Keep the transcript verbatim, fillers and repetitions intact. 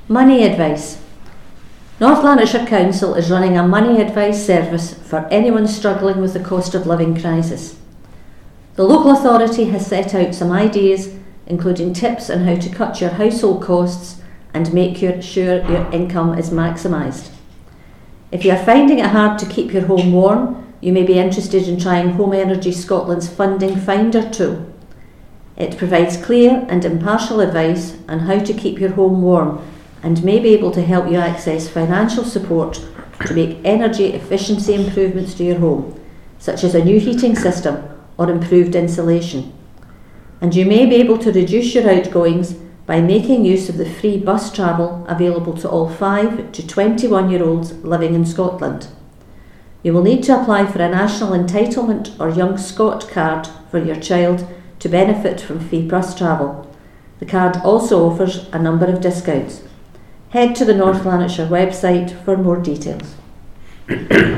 Money advice. North Lanarkshire Council is running a money advice service for anyone struggling with the cost of living crisis. The local authority has set out some ideas, including tips on how to cut your household costs and make your, sure your income is maximised. If you are finding it hard to keep your home warm, you may be interested in trying Home Energy Scotland's Funding Finder tool. It provides clear and impartial advice on how to keep your home warm and may be able to help you access financial support to make energy efficiency improvements to your home, such as a new heating system or improved insulation. And you may be able to reduce your outgoings by making use of the free bus travel available to all five to twenty-one year olds living in Scotland. You will need to apply for a National Entitlement or Young Scot card for your child to benefit from free bus travel. The card also offers a number of discounts. Head to the North Lanarkshire website for more details.